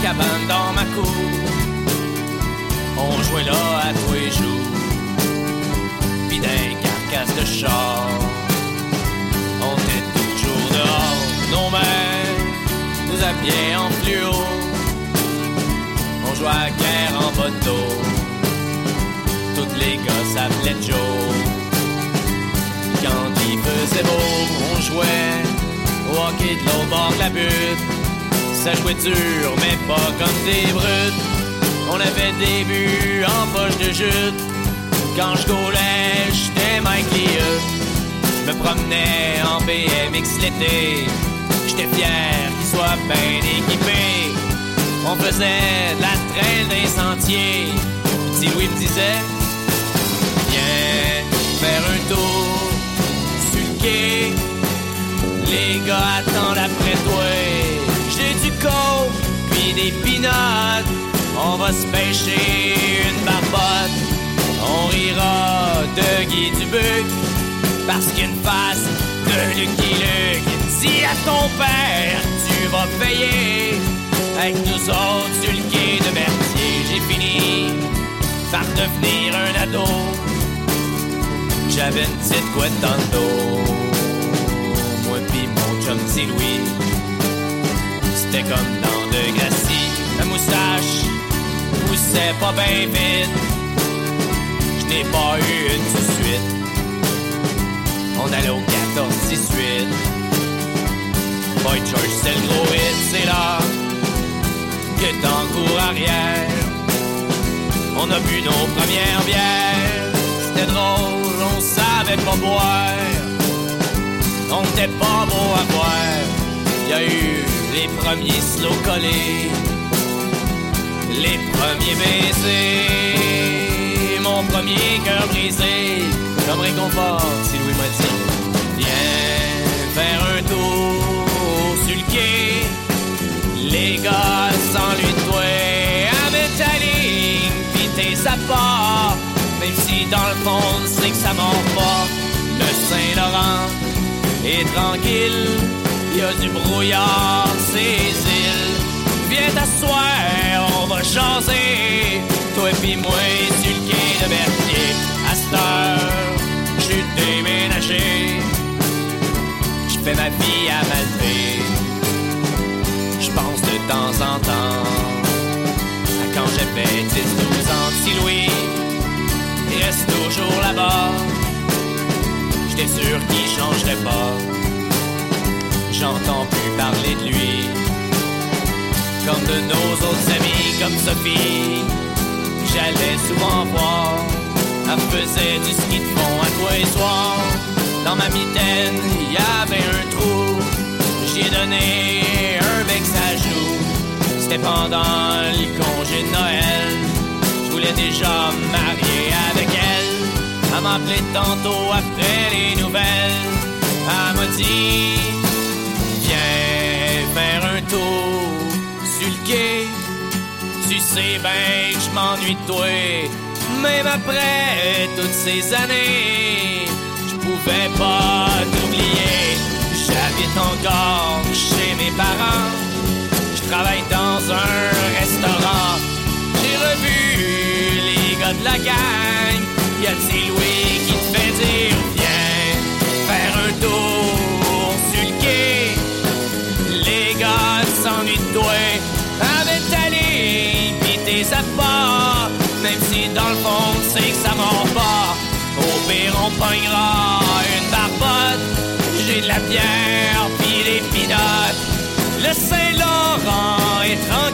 cabane dans ma cour. On jouait là à tous les jours, pis d'un carcasse de char. On était toujours dehors, nos mères nous habillaient en fluo. On jouait à la guerre en bateau, tous les gars s'appelaient Joe. Quand il faisait beau, on jouait au hockey de l'autre bord de la butte. Ça jouait dur, mais pas comme des brutes. On avait des buts en poche de jute. Quand je gaulais, j'étais Mike Liut. Je me promenais en BMX l'été. J'étais fier qu'il soit bien équipé. On faisait de la traîne des sentiers. Petit Louis me disait, viens faire un tour sur le quai. Les gars attendent après toi. J'ai du coke, puis des peanuts. On va se pêcher une barbotte. On rira de Guy Dubuc, parce qu'une face de Lucky Luke. Dis à ton père, tu vas payer avec nous autres sur le quai de Berthier. J'ai fini par devenir un ado. J'avais une petite couette dans le dos. Moi pis mon chum petit Louis, c'était comme dans Degrassi. Ma moustache poussait pas bien vite. Je n'ai pas eu une tout de suite. On allait au 14-18. Boy George, c'est le gros hit. C'est là que t'en cours arrière. On a bu nos premières bières. C'était drôle, on savait pas boire. On était pas beau à voir. Y'a eu les premiers slow collés, les premiers baisers, mon premier cœur brisé. Comme réconfort, si Louis m'a dit, viens faire un tour sur le quai. Les gars s'ennuient de toi, avec ta ligne, pis tes apports. Même si dans le fond, c'est que ça mord pas. Le Saint-Laurent est tranquille, y a du brouillard, ces îles. Viens t'asseoir, on va jaser. Toi pis moi sur le quai de Berthier. À cette heure, j'suis déménagé. J'fais ma vie à Malpé. J'pense de temps en temps à quand j'avais 10-12 ans. Petit Louis, il reste toujours là-bas. J'étais sûr qu'il changerait pas. J'entends plus parler de lui, comme de nos autres amis, comme Sophie. J'allais souvent voir, elle faisait du ski de fond à tous les soirs. Dans ma mitaine, il y avait un trou. J'y ai donné un bec sa joue. C'était pendant le congé de Noël. Je voulais déjà me marier avec elle. Elle m'appelait tantôt après les nouvelles. Elle m'a dit, viens faire un tour sur le quai. Tu sais ben que je m'ennuie de toi. Même après toutes ces années, je pouvais pas t'oublier. J'habite encore chez mes parents. Je travaille dans un restaurant. J'ai revu les gars de la gang. Y'a petit Louis qui te fait dire, viens faire un tour sur le quai. Les gars s'ennuient de toi, avec ta ligne pis tes apports. Même si dans le fond c'est que ça mord pas. Au pire on pognera une barbotte. J'ai de la bière pis des peanuts. Le Saint-Laurent est tranquille.